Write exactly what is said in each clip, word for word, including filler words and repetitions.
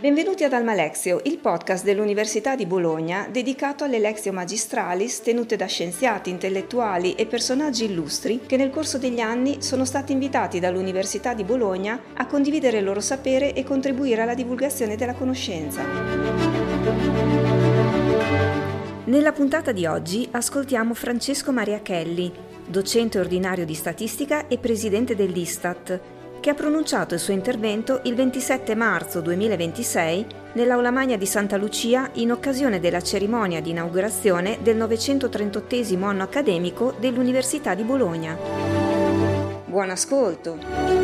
Benvenuti ad Alma Lexio, il podcast dell'Università di Bologna dedicato alle Lectio Magistralis tenute da scienziati, intellettuali e personaggi illustri che nel corso degli anni sono stati invitati dall'Università di Bologna a condividere il loro sapere e contribuire alla divulgazione della conoscenza. Nella puntata di oggi ascoltiamo Francesco Maria Chelli, docente ordinario di statistica e presidente dell'Istat, che ha pronunciato il suo intervento il ventisette marzo duemilaventisei nell'Aula Magna di Santa Lucia in occasione della cerimonia di inaugurazione del novecentotrentottesimo anno accademico dell'Università di Bologna. Buon ascolto!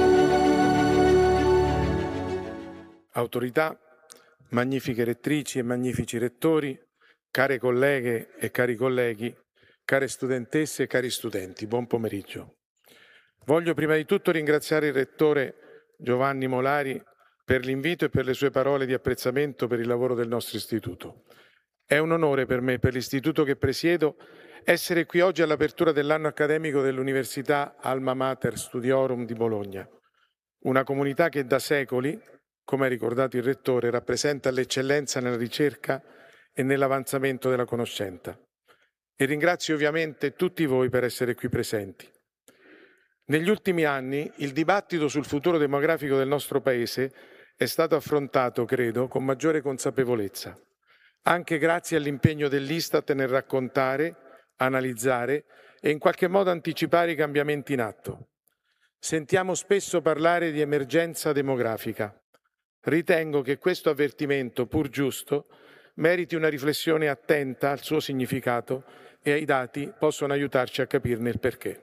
Autorità, magnifiche rettrici e magnifici rettori, care colleghe e cari colleghi, care studentesse e cari studenti, buon pomeriggio. Voglio prima di tutto ringraziare il Rettore Giovanni Molari per l'invito e per le sue parole di apprezzamento per il lavoro del nostro istituto. È un onore per me, per l'istituto che presiedo, essere qui oggi all'apertura dell'anno accademico dell'Università Alma Mater Studiorum di Bologna, una comunità che da secoli, come ha ricordato il Rettore, rappresenta l'eccellenza nella ricerca e nell'avanzamento della conoscenza. E ringrazio ovviamente tutti voi per essere qui presenti. Negli ultimi anni il dibattito sul futuro demografico del nostro Paese è stato affrontato, credo, con maggiore consapevolezza, anche grazie all'impegno dell'Istat nel raccontare, analizzare e in qualche modo anticipare i cambiamenti in atto. Sentiamo spesso parlare di emergenza demografica. Ritengo che questo avvertimento, pur giusto, meriti una riflessione attenta al suo significato e i dati possono aiutarci a capirne il perché.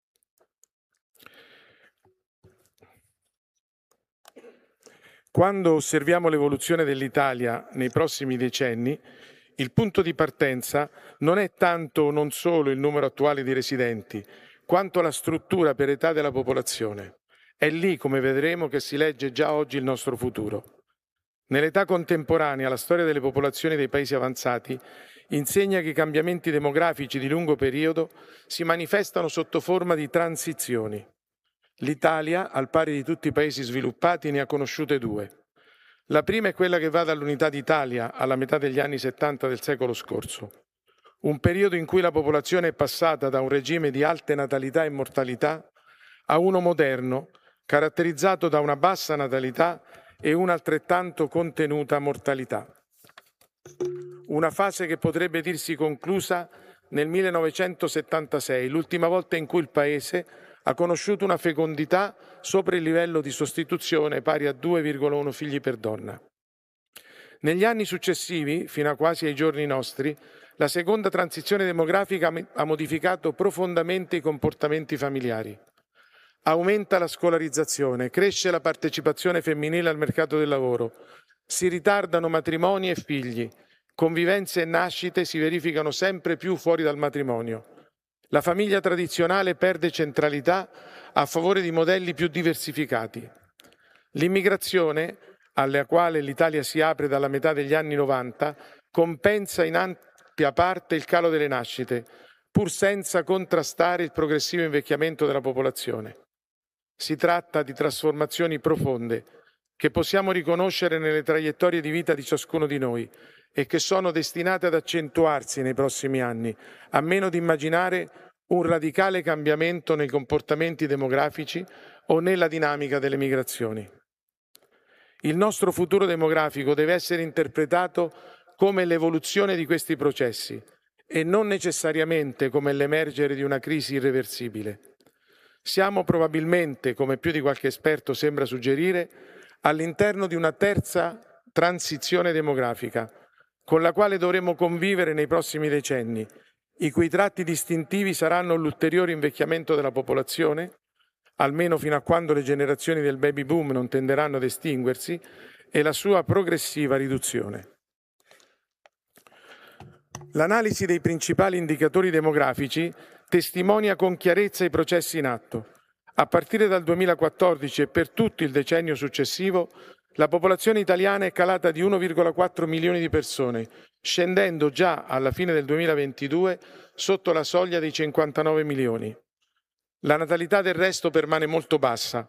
Quando osserviamo l'evoluzione dell'Italia nei prossimi decenni, il punto di partenza non è tanto o non solo il numero attuale di residenti, quanto la struttura per età della popolazione. È lì, come vedremo, che si legge già oggi il nostro futuro. Nell'età contemporanea, la storia delle popolazioni dei paesi avanzati insegna che i cambiamenti demografici di lungo periodo si manifestano sotto forma di transizioni. L'Italia, al pari di tutti i paesi sviluppati, ne ha conosciute due. La prima è quella che va dall'unità d'Italia alla metà degli anni settanta del secolo scorso, un periodo in cui la popolazione è passata da un regime di alte natalità e mortalità a uno moderno, caratterizzato da una bassa natalità e una altrettanto contenuta mortalità. Una fase che potrebbe dirsi conclusa nel millenovecentosettantasei, l'ultima volta in cui il Paese ha conosciuto una fecondità sopra il livello di sostituzione pari a due virgola uno figli per donna. Negli anni successivi, fino a quasi ai giorni nostri, la seconda transizione demografica ha modificato profondamente i comportamenti familiari. Aumenta la scolarizzazione, cresce la partecipazione femminile al mercato del lavoro, si ritardano matrimoni e figli, convivenze e nascite si verificano sempre più fuori dal matrimonio. La famiglia tradizionale perde centralità a favore di modelli più diversificati. L'immigrazione, alla quale l'Italia si apre dalla metà degli anni novanta, compensa in ampia parte il calo delle nascite, pur senza contrastare il progressivo invecchiamento della popolazione. Si tratta di trasformazioni profonde che possiamo riconoscere nelle traiettorie di vita di ciascuno di noi e che sono destinate ad accentuarsi nei prossimi anni, a meno di immaginare un radicale cambiamento nei comportamenti demografici o nella dinamica delle migrazioni. Il nostro futuro demografico deve essere interpretato come l'evoluzione di questi processi e non necessariamente come l'emergere di una crisi irreversibile. Siamo probabilmente, come più di qualche esperto sembra suggerire, all'interno di una terza transizione demografica, con la quale dovremo convivere nei prossimi decenni, i cui tratti distintivi saranno l'ulteriore invecchiamento della popolazione, almeno fino a quando le generazioni del baby boom non tenderanno ad estinguersi, e la sua progressiva riduzione. L'analisi dei principali indicatori demografici testimonia con chiarezza i processi in atto. A partire dal duemilaquattordici e per tutto il decennio successivo, la popolazione italiana è calata di uno virgola quattro milioni di persone, scendendo già alla fine del duemilaventidue sotto la soglia dei cinquantanove milioni. La natalità del resto permane molto bassa,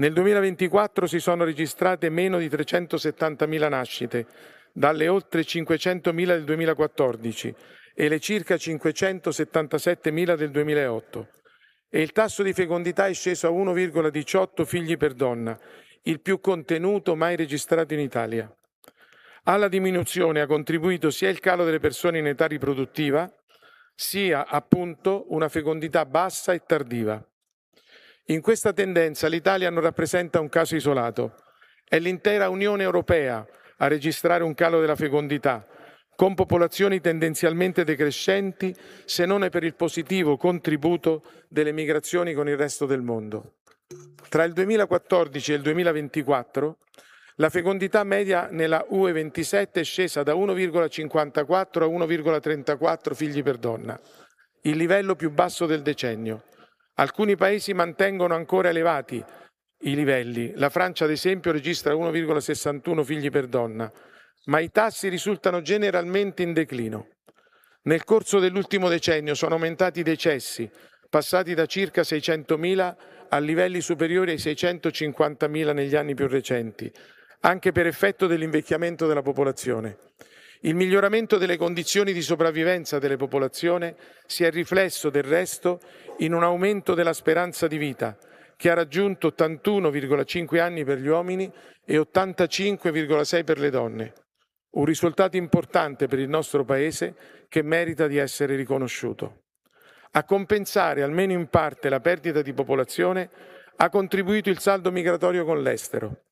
Nel duemilaventiquattro si sono registrate meno di trecentosettantamila nascite, dalle oltre cinquecentomila del duemilaquattordici e le circa cinquecentosettantasettemila del duemilaotto. E il tasso di fecondità è sceso a uno virgola diciotto figli per donna, il più contenuto mai registrato in Italia. Alla diminuzione ha contribuito sia il calo delle persone in età riproduttiva, sia appunto una fecondità bassa e tardiva. In questa tendenza l'Italia non rappresenta un caso isolato. È l'intera Unione Europea a registrare un calo della fecondità, con popolazioni tendenzialmente decrescenti, se non è per il positivo contributo delle migrazioni con il resto del mondo. Tra il duemilaquattordici e il duemilaventiquattro la fecondità media nella U E ventisette è scesa da uno virgola cinquantaquattro a uno virgola trentaquattro figli per donna, il livello più basso del decennio. Alcuni paesi mantengono ancora elevati i livelli. La Francia, ad esempio, registra uno virgola sessantuno figli per donna, ma i tassi risultano generalmente in declino. Nel corso dell'ultimo decennio sono aumentati i decessi, passati da circa seicentomila a livelli superiori ai seicentocinquantamila negli anni più recenti, anche per effetto dell'invecchiamento della popolazione. Il miglioramento delle condizioni di sopravvivenza delle popolazioni si è riflesso del resto in un aumento della speranza di vita, che ha raggiunto ottantuno virgola cinque anni per gli uomini e ottantacinque virgola sei per le donne. Un risultato importante per il nostro Paese che merita di essere riconosciuto. A compensare almeno in parte la perdita di popolazione ha contribuito il saldo migratorio con l'estero.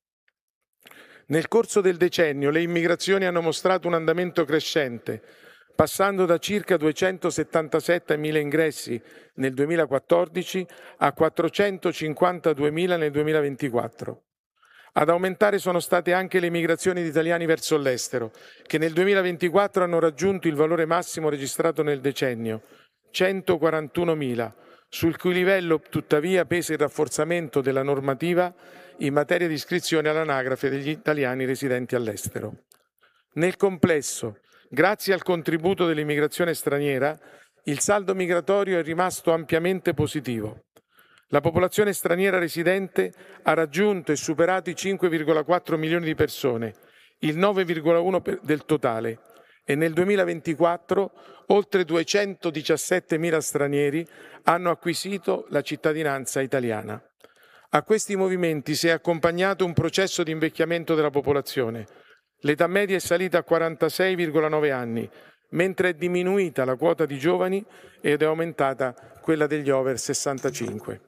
Nel corso del decennio le immigrazioni hanno mostrato un andamento crescente, passando da circa duecentosettantasettemila ingressi nel duemilaquattordici a quattrocentocinquantaduemila nel duemilaventiquattro. Ad aumentare sono state anche le migrazioni di italiani verso l'estero, che nel duemilaventiquattro hanno raggiunto il valore massimo registrato nel decennio, centoquarantunomila, sul cui livello tuttavia pesa il rafforzamento della normativa in materia di iscrizione all'anagrafe degli italiani residenti all'estero. Nel complesso, grazie al contributo dell'immigrazione straniera, il saldo migratorio è rimasto ampiamente positivo. La popolazione straniera residente ha raggiunto e superato i cinque virgola quattro milioni di persone, il nove virgola uno del totale, e nel duemilaventiquattro oltre duecentodiciassettemila stranieri hanno acquisito la cittadinanza italiana. A questi movimenti si è accompagnato un processo di invecchiamento della popolazione. L'età media è salita a quarantasei virgola nove anni, mentre è diminuita la quota di giovani ed è aumentata quella degli over sessantacinque.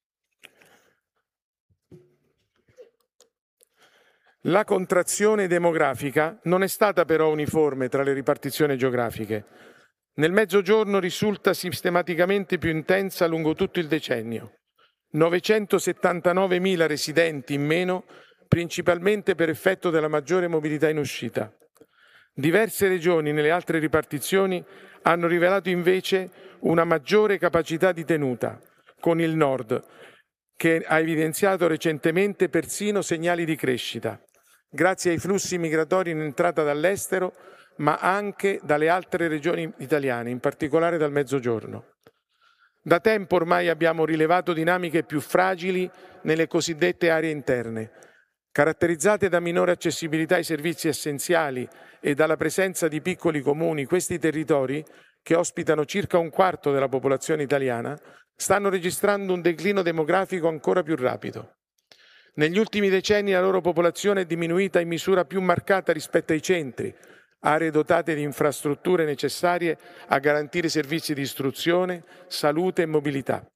La contrazione demografica non è stata però uniforme tra le ripartizioni geografiche. Nel Mezzogiorno risulta sistematicamente più intensa lungo tutto il decennio. novecentosettantanovemila residenti in meno, principalmente per effetto della maggiore mobilità in uscita. Diverse regioni nelle altre ripartizioni hanno rivelato invece una maggiore capacità di tenuta, con il Nord, che ha evidenziato recentemente persino segnali di crescita, grazie ai flussi migratori in entrata dall'estero, ma anche dalle altre regioni italiane, in particolare dal Mezzogiorno. Da tempo ormai abbiamo rilevato dinamiche più fragili nelle cosiddette aree interne, caratterizzate da minore accessibilità ai servizi essenziali e dalla presenza di piccoli comuni. Questi territori, che ospitano circa un quarto della popolazione italiana, stanno registrando un declino demografico ancora più rapido. Negli ultimi decenni la loro popolazione è diminuita in misura più marcata rispetto ai centri, aree dotate di infrastrutture necessarie a garantire servizi di istruzione, salute e mobilità.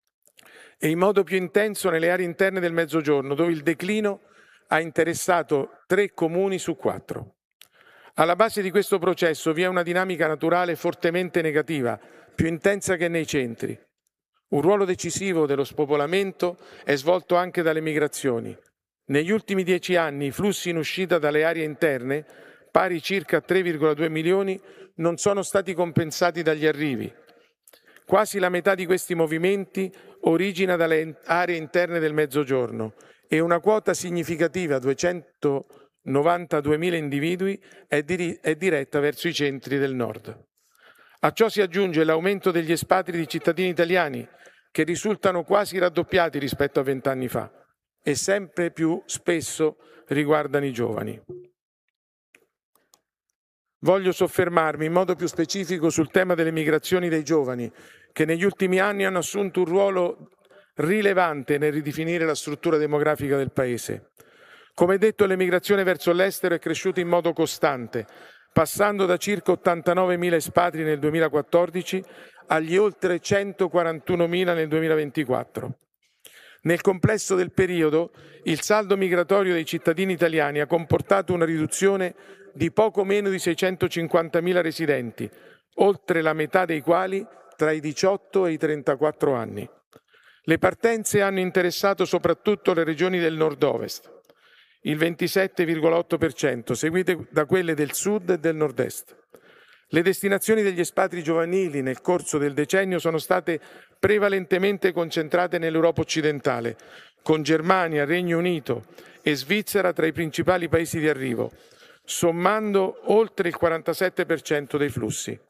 E in modo più intenso nelle aree interne del Mezzogiorno, dove il declino ha interessato tre comuni su quattro. Alla base di questo processo vi è una dinamica naturale fortemente negativa, più intensa che nei centri. Un ruolo decisivo dello spopolamento è svolto anche dalle migrazioni. Negli ultimi dieci anni i flussi in uscita dalle aree interne, pari circa a tre virgola due milioni, non sono stati compensati dagli arrivi. Quasi la metà di questi movimenti origina dalle aree interne del Mezzogiorno e una quota significativa, duecentonovantaduemila individui, è, dir- è diretta verso i centri del Nord. A ciò si aggiunge l'aumento degli espatri di cittadini italiani, che risultano quasi raddoppiati rispetto a vent'anni fa. e sempre più spesso riguardano i giovani. Voglio soffermarmi in modo più specifico sul tema delle migrazioni dei giovani, che negli ultimi anni hanno assunto un ruolo rilevante nel ridefinire la struttura demografica del Paese. Come detto, l'emigrazione verso l'estero è cresciuta in modo costante, passando da circa ottantanovemila espatri nel duemilaquattordici agli oltre centoquarantunomila nel duemilaventiquattro. Nel complesso del periodo, il saldo migratorio dei cittadini italiani ha comportato una riduzione di poco meno di seicentocinquantamila residenti, oltre la metà dei quali tra i diciotto e i trentaquattro anni. Le partenze hanno interessato soprattutto le regioni del nord-ovest, il ventisette virgola otto per cento, seguite da quelle del sud e del nord-est. Le destinazioni degli espatri giovanili nel corso del decennio sono state prevalentemente concentrate nell'Europa occidentale, con Germania, Regno Unito e Svizzera tra i principali paesi di arrivo, sommando oltre il quarantasette per cento dei flussi.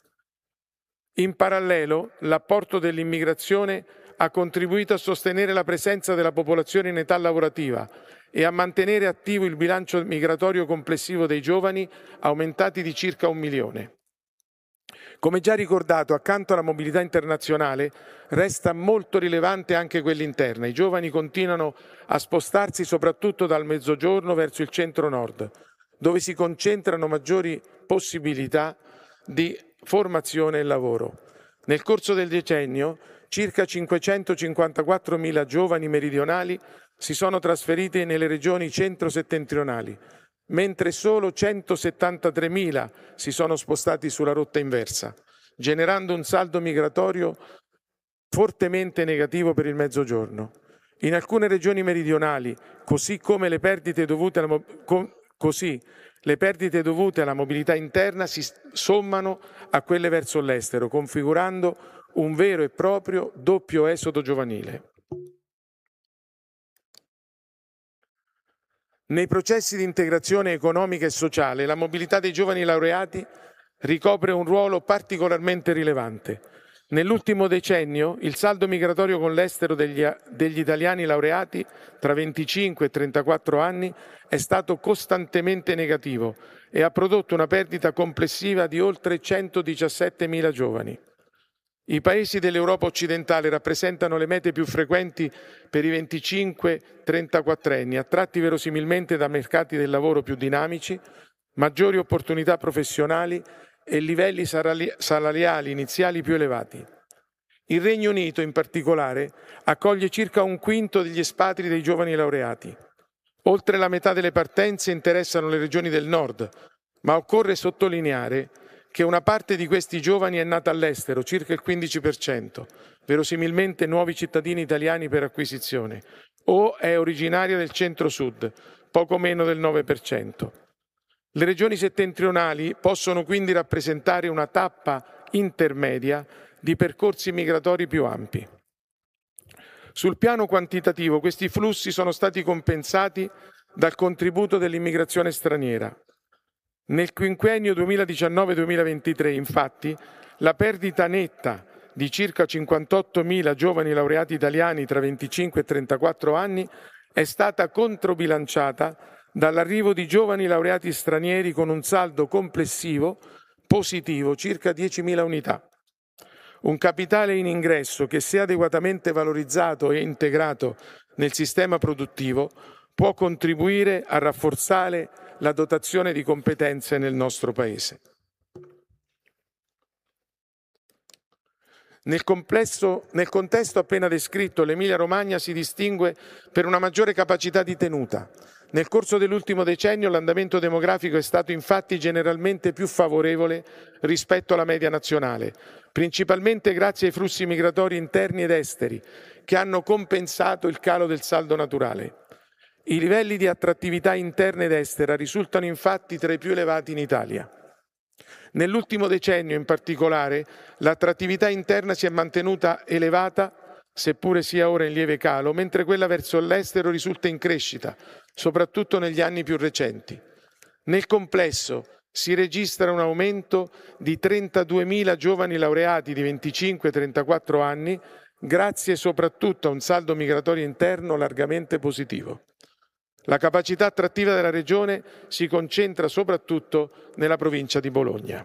In parallelo, l'apporto dell'immigrazione ha contribuito a sostenere la presenza della popolazione in età lavorativa e a mantenere attivo il bilancio migratorio complessivo dei giovani, aumentati di circa un milione. Come già ricordato, accanto alla mobilità internazionale, resta molto rilevante anche quella interna. I giovani continuano a spostarsi soprattutto dal mezzogiorno verso il centro-nord, dove si concentrano maggiori possibilità di formazione e lavoro. Nel corso del decennio, circa cinquecentocinquantaquattromila giovani meridionali si sono trasferiti nelle regioni centro-settentrionali, mentre solo centosettantatremila si sono spostati sulla rotta inversa, generando un saldo migratorio fortemente negativo per il Mezzogiorno. In alcune regioni meridionali, così come le perdite dovute alla, così, le perdite dovute alla mobilità interna si sommano a quelle verso l'estero, configurando un vero e proprio doppio esodo giovanile. Nei processi di integrazione economica e sociale, la mobilità dei giovani laureati ricopre un ruolo particolarmente rilevante. Nell'ultimo decennio, il saldo migratorio con l'estero degli, degli italiani laureati tra venticinque e trentaquattro anni è stato costantemente negativo e ha prodotto una perdita complessiva di oltre centodiciassettemila giovani. I paesi dell'Europa occidentale rappresentano le mete più frequenti per i venticinque trentaquattrenni, attratti verosimilmente da mercati del lavoro più dinamici, maggiori opportunità professionali e livelli salariali iniziali più elevati. Il Regno Unito, in particolare, accoglie circa un quinto degli espatri dei giovani laureati. Oltre la metà delle partenze interessano le regioni del nord, ma occorre sottolineare che una parte di questi giovani è nata all'estero, circa il quindici per cento, verosimilmente nuovi cittadini italiani per acquisizione, o è originaria del centro-sud, poco meno del nove per cento. Le regioni settentrionali possono quindi rappresentare una tappa intermedia di percorsi migratori più ampi. Sul piano quantitativo, questi flussi sono stati compensati dal contributo dell'immigrazione straniera. Nel quinquennio duemiladiciannove duemilaventitré, infatti, la perdita netta di circa cinquantottomila giovani laureati italiani tra venticinque e trentaquattro anni è stata controbilanciata dall'arrivo di giovani laureati stranieri con un saldo complessivo positivo, circa diecimila unità. Un capitale in ingresso che, se adeguatamente valorizzato e integrato nel sistema produttivo, può contribuire a rafforzare la dotazione di competenze nel nostro Paese. Nel, complesso, nel contesto appena descritto, l'Emilia-Romagna si distingue per una maggiore capacità di tenuta. Nel corso dell'ultimo decennio l'andamento demografico è stato infatti generalmente più favorevole rispetto alla media nazionale, principalmente grazie ai flussi migratori interni ed esteri, che hanno compensato il calo del saldo naturale. I livelli di attrattività interna ed estera risultano infatti tra i più elevati in Italia. Nell'ultimo decennio, in particolare, l'attrattività interna si è mantenuta elevata, seppure sia ora in lieve calo, mentre quella verso l'estero risulta in crescita, soprattutto negli anni più recenti. Nel complesso si registra un aumento di trentaduemila giovani laureati di venticinque trentaquattro anni grazie soprattutto a un saldo migratorio interno largamente positivo. La capacità attrattiva della regione si concentra soprattutto nella provincia di Bologna.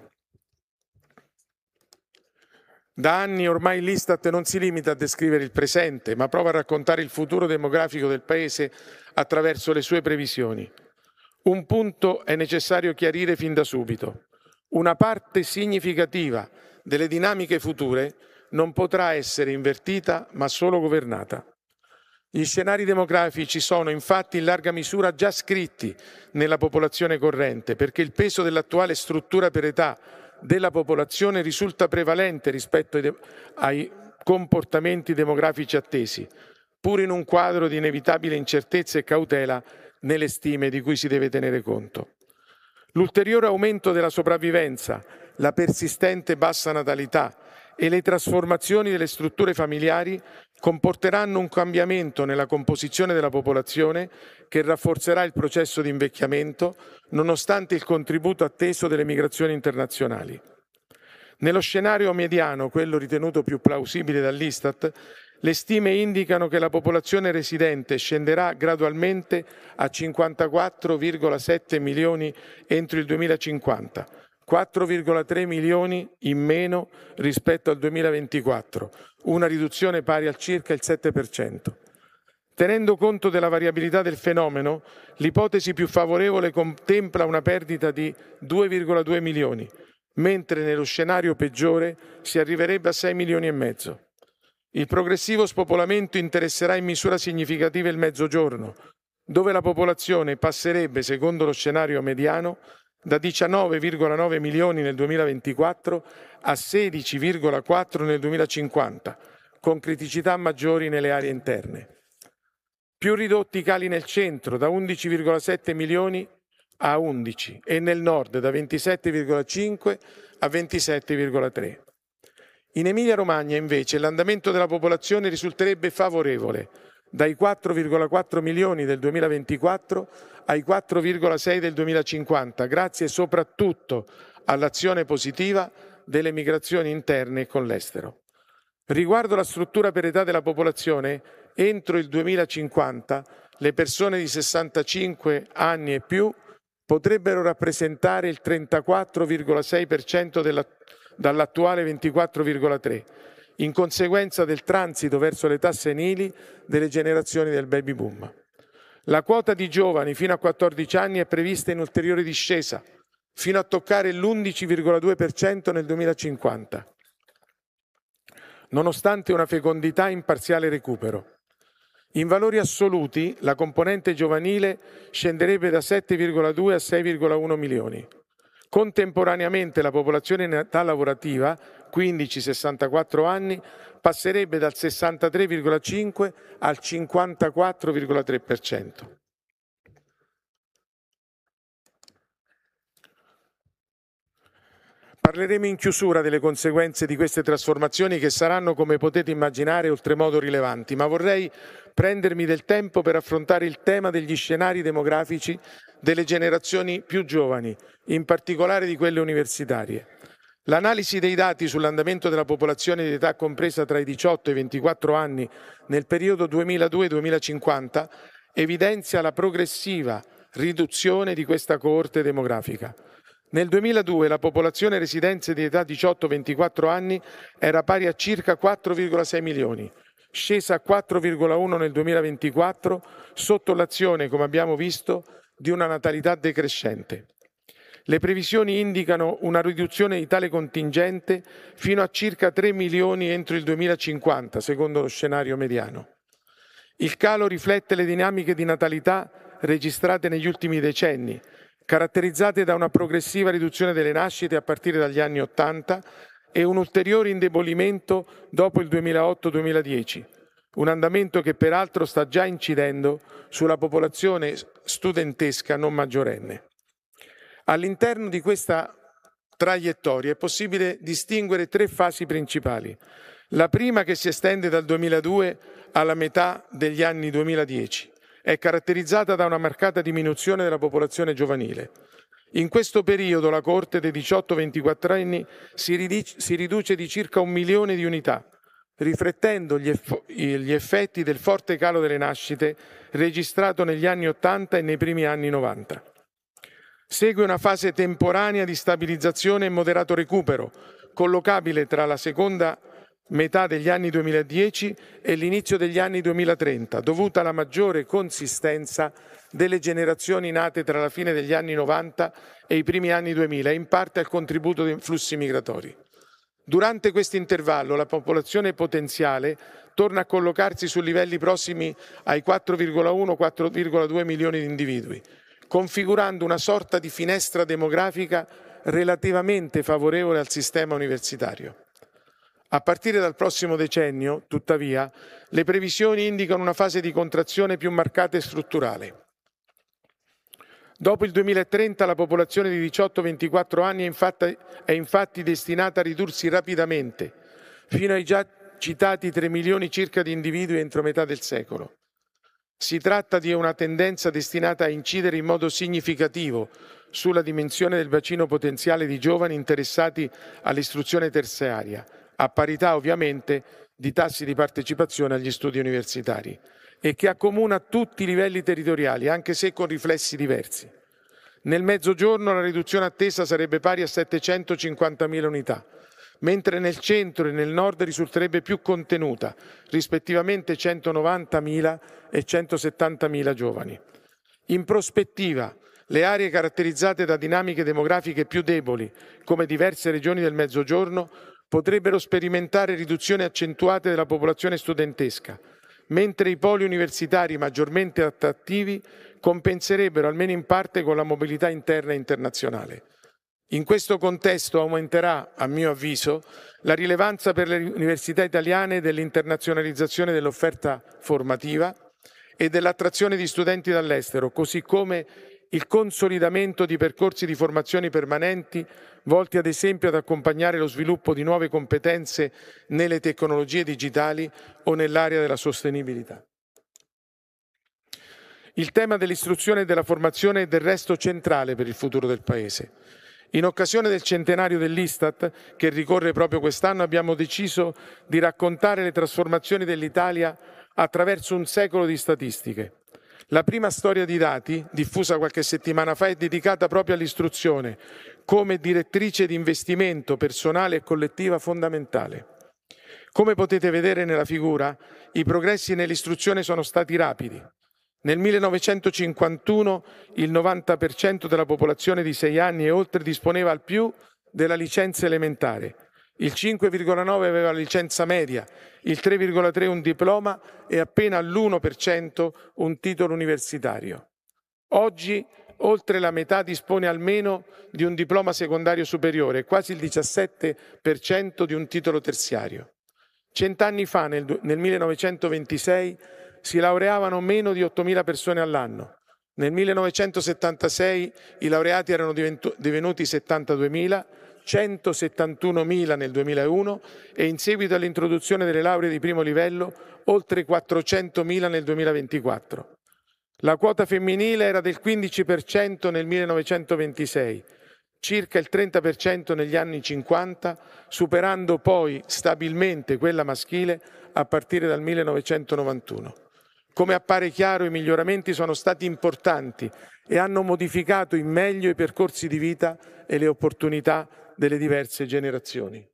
Da anni ormai l'Istat non si limita a descrivere il presente, ma prova a raccontare il futuro demografico del Paese attraverso le sue previsioni. Un punto è necessario chiarire fin da subito. Una parte significativa delle dinamiche future non potrà essere invertita, ma solo governata. Gli scenari demografici sono infatti in larga misura già scritti nella popolazione corrente, perché il peso dell'attuale struttura per età della popolazione risulta prevalente rispetto ai, de- ai comportamenti demografici attesi, pur in un quadro di inevitabile incertezza e cautela nelle stime di cui si deve tenere conto. L'ulteriore aumento della sopravvivenza, la persistente bassa natalità e le trasformazioni delle strutture familiari comporteranno un cambiamento nella composizione della popolazione che rafforzerà il processo di invecchiamento, nonostante il contributo atteso delle migrazioni internazionali. Nello scenario mediano, quello ritenuto più plausibile dall'Istat, le stime indicano che la popolazione residente scenderà gradualmente a cinquantaquattro virgola sette milioni entro il duemilacinquanta, quattro virgola tre milioni in meno rispetto al duemilaventiquattro, una riduzione pari al circa il sette per cento. Tenendo conto della variabilità del fenomeno, l'ipotesi più favorevole contempla una perdita di due virgola due milioni, mentre nello scenario peggiore si arriverebbe a sei milioni e mezzo. Il progressivo spopolamento interesserà in misura significativa il Mezzogiorno, dove la popolazione passerebbe, secondo lo scenario mediano, da diciannove virgola nove milioni nel duemilaventiquattro a sedici virgola quattro nel duemilacinquanta, con criticità maggiori nelle aree interne. Più ridotti i cali nel centro, da undici virgola sette milioni a undici, e nel nord da ventisette virgola cinque a ventisette virgola tre. In Emilia-Romagna, invece, l'andamento della popolazione risulterebbe favorevole, dai quattro virgola quattro milioni del duemilaventiquattro ai quattro virgola sei del duemilacinquanta, grazie soprattutto all'azione positiva delle migrazioni interne con l'estero. Riguardo la struttura per età della popolazione, entro il duemilacinquanta le persone di sessantacinque anni e più potrebbero rappresentare il trentaquattro virgola sei per cento della, dall'attuale ventiquattro virgola tre per cento, in conseguenza del transito verso le età senili delle generazioni del baby boom. La quota di giovani fino a quattordici anni è prevista in ulteriore discesa, fino a toccare l'undici virgola due per cento nel duemilacinquanta, nonostante una fecondità in parziale recupero. In valori assoluti, la componente giovanile scenderebbe da sette virgola due a sei virgola uno milioni. Contemporaneamente la popolazione in età lavorativa, quindici sessantaquattro anni, passerebbe dal sessantatré virgola cinque al cinquantaquattro virgola tre per cento. Parleremo in chiusura delle conseguenze di queste trasformazioni che saranno, come potete immaginare, oltremodo rilevanti, ma vorrei prendermi del tempo per affrontare il tema degli scenari demografici delle generazioni più giovani, in particolare di quelle universitarie. L'analisi dei dati sull'andamento della popolazione di età compresa tra i diciotto e i ventiquattro anni nel periodo duemiladue duemilacinquanta evidenzia la progressiva riduzione di questa coorte demografica. Nel duemiladue la popolazione residente di età diciotto ventiquattro anni era pari a circa quattro virgola sei milioni, scesa a quattro virgola uno nel duemilaventiquattro, sotto l'azione, come abbiamo visto, di una natalità decrescente. Le previsioni indicano una riduzione di tale contingente fino a circa tre milioni entro il duemilacinquanta, secondo lo scenario mediano. Il calo riflette le dinamiche di natalità registrate negli ultimi decenni, caratterizzate da una progressiva riduzione delle nascite a partire dagli anni Ottanta e un ulteriore indebolimento dopo il duemilaotto duemiladieci, un andamento che peraltro sta già incidendo sulla popolazione studentesca non maggiorenne. All'interno di questa traiettoria è possibile distinguere tre fasi principali. La prima, che si estende dal duemiladue alla metà degli anni duemiladieci, è caratterizzata da una marcata diminuzione della popolazione giovanile. In questo periodo la coorte dei diciotto ventiquattro anni si riduce di circa un milione di unità, riflettendo gli, eff- gli effetti del forte calo delle nascite registrato negli anni ottanta e nei primi anni novanta. Segue una fase temporanea di stabilizzazione e moderato recupero, collocabile tra la seconda metà degli anni duemiladieci e l'inizio degli anni duemilatrenta, dovuta alla maggiore consistenza delle generazioni nate tra la fine degli anni novanta e i primi anni duemila e in parte al contributo dei flussi migratori. Durante questo intervallo la popolazione potenziale torna a collocarsi su livelli prossimi ai quattro virgola uno quattro virgola due milioni di individui, configurando una sorta di finestra demografica relativamente favorevole al sistema universitario. A partire dal prossimo decennio, tuttavia, le previsioni indicano una fase di contrazione più marcata e strutturale. Dopo il duemilatrenta la popolazione di diciotto ventiquattro anni è infatti, è infatti destinata a ridursi rapidamente, fino ai già citati tre milioni circa di individui entro metà del secolo. Si tratta di una tendenza destinata a incidere in modo significativo sulla dimensione del bacino potenziale di giovani interessati all'istruzione terziaria, a parità ovviamente di tassi di partecipazione agli studi universitari, e che accomuna tutti i livelli territoriali, anche se con riflessi diversi. Nel Mezzogiorno la riduzione attesa sarebbe pari a settecentocinquantamila unità, mentre nel centro e nel nord risulterebbe più contenuta, rispettivamente centonovantamila e centosettantamila giovani. In prospettiva, le aree caratterizzate da dinamiche demografiche più deboli, come diverse regioni del Mezzogiorno, potrebbero sperimentare riduzioni accentuate della popolazione studentesca, mentre i poli universitari maggiormente attrattivi compenserebbero almeno in parte con la mobilità interna e internazionale. In questo contesto aumenterà, a mio avviso, la rilevanza per le università italiane dell'internazionalizzazione dell'offerta formativa e dell'attrazione di studenti dall'estero, così come il consolidamento di percorsi di formazione permanenti volti ad esempio ad accompagnare lo sviluppo di nuove competenze nelle tecnologie digitali o nell'area della sostenibilità. Il tema dell'istruzione e della formazione è del resto centrale per il futuro del Paese. In occasione del centenario dell'Istat, che ricorre proprio quest'anno, abbiamo deciso di raccontare le trasformazioni dell'Italia attraverso un secolo di statistiche. La prima storia di dati, diffusa qualche settimana fa, è dedicata proprio all'istruzione, come direttrice di investimento personale e collettiva fondamentale. Come potete vedere nella figura, i progressi nell'istruzione sono stati rapidi. Nel millenovecentocinquantuno il novanta per cento della popolazione di sei anni e oltre disponeva al più della licenza elementare, il cinque virgola nove aveva la licenza media, il tre virgola tre un diploma e appena l'uno per cento un titolo universitario. Oggi oltre la metà dispone almeno di un diploma secondario superiore e quasi il diciassette per cento di un titolo terziario. Cent'anni fa, nel, nel millenovecentoventisei, si laureavano meno di ottomila persone all'anno. Nel millenovecentosettantasei i laureati erano divenuti settantaduemila, centosettantunomila nel duemilauno e in seguito all'introduzione delle lauree di primo livello oltre quattrocentomila nel duemilaventiquattro. La quota femminile era del quindici per cento nel millenovecentoventisei, circa il trenta per cento negli anni cinquanta, superando poi stabilmente quella maschile a partire dal millenovecentonovantuno. Come appare chiaro, i miglioramenti sono stati importanti e hanno modificato in meglio i percorsi di vita e le opportunità delle diverse generazioni.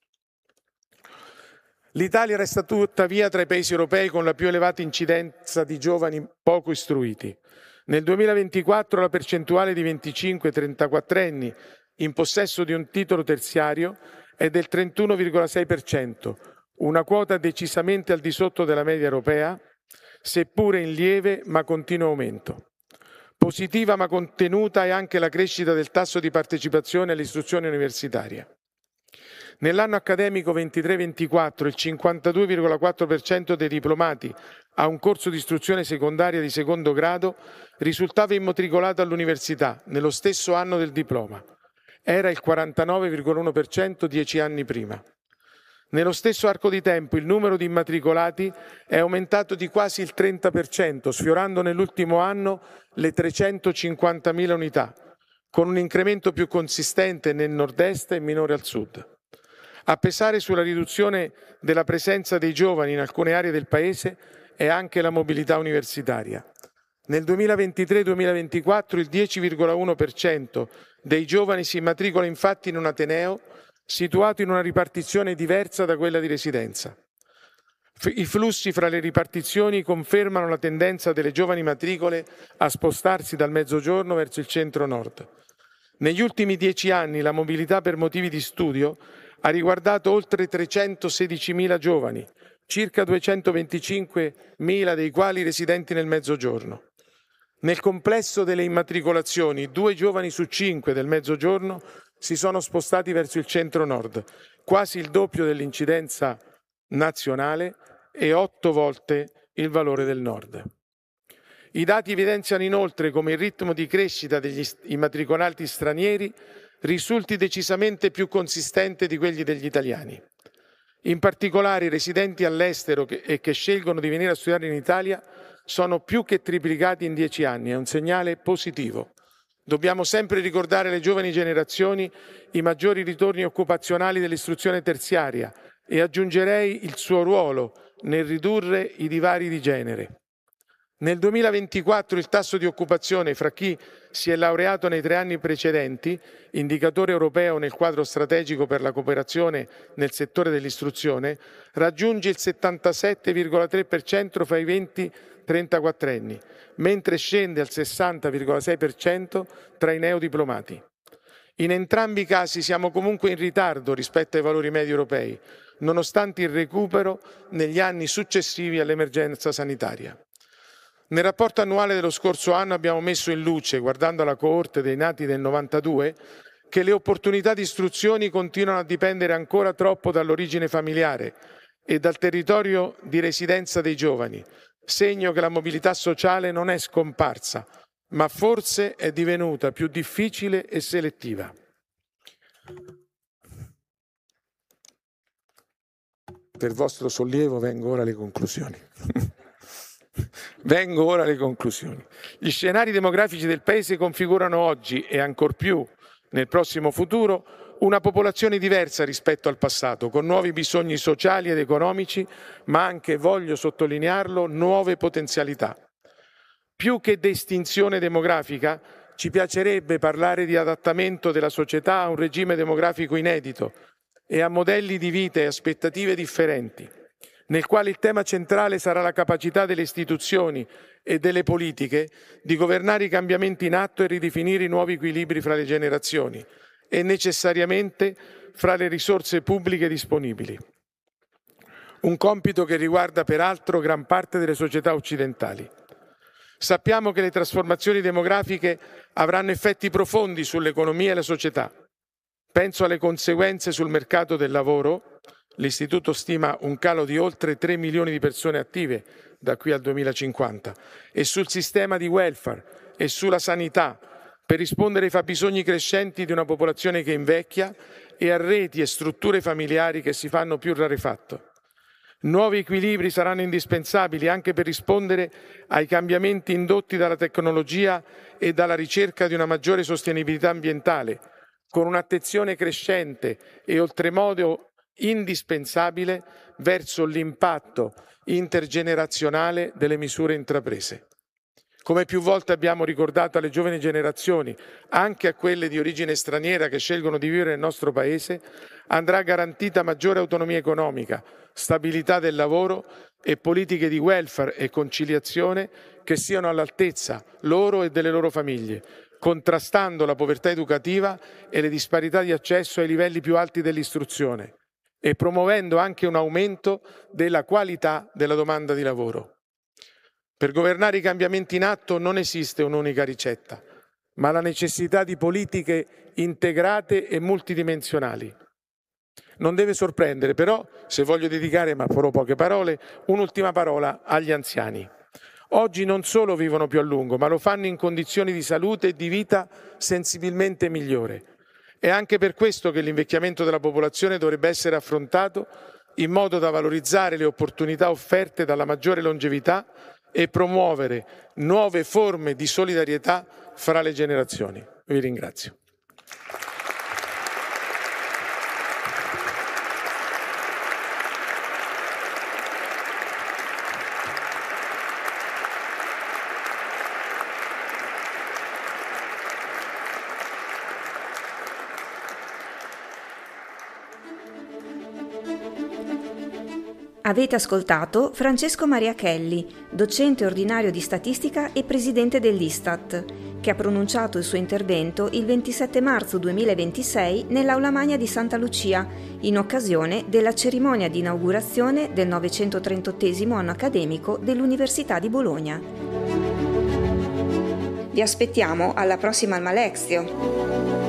L'Italia resta tuttavia tra i paesi europei con la più elevata incidenza di giovani poco istruiti. Nel duemilaventiquattro la percentuale di venticinque trentaquattrenni in possesso di un titolo terziario è del trentuno virgola sei per cento, una quota decisamente al di sotto della media europea, seppure in lieve ma continuo aumento. Positiva ma contenuta è anche la crescita del tasso di partecipazione all'istruzione universitaria. Nell'anno accademico ventitré ventiquattro il cinquantadue virgola quattro per cento dei diplomati a un corso di istruzione secondaria di secondo grado risultava immatricolato all'università nello stesso anno del diploma. Era il quarantanove virgola uno per cento dieci anni prima. Nello stesso arco di tempo il numero di immatricolati è aumentato di quasi il trenta per cento, sfiorando nell'ultimo anno le trecentocinquantamila unità, con un incremento più consistente nel nord-est e minore al sud. A pesare sulla riduzione della presenza dei giovani in alcune aree del Paese è anche la mobilità universitaria. Nel duemilaventitré duemilaventiquattro il dieci virgola uno per cento dei giovani si immatricola infatti in un ateneo situato in una ripartizione diversa da quella di residenza. I flussi fra le ripartizioni confermano la tendenza delle giovani matricole a spostarsi dal mezzogiorno verso il centro-nord. Negli ultimi dieci anni la mobilità per motivi di studio ha riguardato oltre trecentosedicimila giovani, circa duecentoventicinquemila dei quali residenti nel mezzogiorno. Nel complesso delle immatricolazioni, due giovani su cinque del mezzogiorno si sono spostati verso il centro-nord, quasi il doppio dell'incidenza nazionale e otto volte il valore del nord. I dati evidenziano inoltre come il ritmo di crescita degli immatricolati stranieri risulti decisamente più consistente di quelli degli italiani. In particolare i residenti all'estero che, e che scelgono di venire a studiare in Italia sono più che triplicati in dieci anni, è un segnale positivo. Dobbiamo sempre ricordare alle giovani generazioni i maggiori ritorni occupazionali dell'istruzione terziaria e aggiungerei il suo ruolo nel ridurre i divari di genere. Nel duemilaventiquattro il tasso di occupazione fra chi si è laureato nei tre anni precedenti, indicatore europeo nel quadro strategico per la cooperazione nel settore dell'istruzione, raggiunge il settantasette virgola tre per cento fra i venti trentaquattro anni, mentre scende al sessanta virgola sei per cento tra i neodiplomati. In entrambi i casi siamo comunque in ritardo rispetto ai valori medi europei, nonostante il recupero negli anni successivi all'emergenza sanitaria. Nel rapporto annuale dello scorso anno abbiamo messo in luce, guardando alla coorte dei nati del novantadue, che le opportunità di istruzione continuano a dipendere ancora troppo dall'origine familiare e dal territorio di residenza dei giovani, segno che la mobilità sociale non è scomparsa, ma forse è divenuta più difficile e selettiva. Per vostro sollievo vengo ora alle conclusioni. Vengo ora alle conclusioni. Gli scenari demografici del Paese configurano oggi e ancor più nel prossimo futuro una popolazione diversa rispetto al passato, con nuovi bisogni sociali ed economici, ma anche, voglio sottolinearlo, nuove potenzialità. Più che di estinzione demografica, ci piacerebbe parlare di adattamento della società a un regime demografico inedito e a modelli di vita e aspettative differenti, nel quale il tema centrale sarà la capacità delle istituzioni e delle politiche di governare i cambiamenti in atto e ridefinire i nuovi equilibri fra le generazioni e necessariamente fra le risorse pubbliche disponibili. Un compito che riguarda peraltro gran parte delle società occidentali. Sappiamo che le trasformazioni demografiche avranno effetti profondi sull'economia e la società. Penso alle conseguenze sul mercato del lavoro. L'Istituto stima un calo di oltre tre milioni di persone attive da qui al duemilacinquanta e sul sistema di welfare e sulla sanità per rispondere ai fabbisogni crescenti di una popolazione che invecchia e a reti e strutture familiari che si fanno più rarefatto. Nuovi equilibri saranno indispensabili anche per rispondere ai cambiamenti indotti dalla tecnologia e dalla ricerca di una maggiore sostenibilità ambientale, con un'attenzione crescente e oltremodo indispensabile verso l'impatto intergenerazionale delle misure intraprese. Come più volte abbiamo ricordato alle giovani generazioni, anche a quelle di origine straniera che scelgono di vivere nel nostro Paese, andrà garantita maggiore autonomia economica, stabilità del lavoro e politiche di welfare e conciliazione che siano all'altezza loro e delle loro famiglie, contrastando la povertà educativa e le disparità di accesso ai livelli più alti dell'istruzione e promuovendo anche un aumento della qualità della domanda di lavoro. Per governare i cambiamenti in atto non esiste un'unica ricetta, ma la necessità di politiche integrate e multidimensionali. Non deve sorprendere però, se voglio dedicare, ma farò poche parole, un'ultima parola agli anziani. Oggi non solo vivono più a lungo, ma lo fanno in condizioni di salute e di vita sensibilmente migliore. È anche per questo che l'invecchiamento della popolazione dovrebbe essere affrontato in modo da valorizzare le opportunità offerte dalla maggiore longevità e promuovere nuove forme di solidarietà fra le generazioni. Vi ringrazio. Avete ascoltato Francesco Maria Chelli, docente ordinario di statistica e presidente dell'Istat, che ha pronunciato il suo intervento il ventisette marzo duemilaventisei nell'Aula Magna di Santa Lucia, in occasione della cerimonia di inaugurazione del novecentotrentaottesimo anno accademico dell'Università di Bologna. Vi aspettiamo alla prossima Almalexio!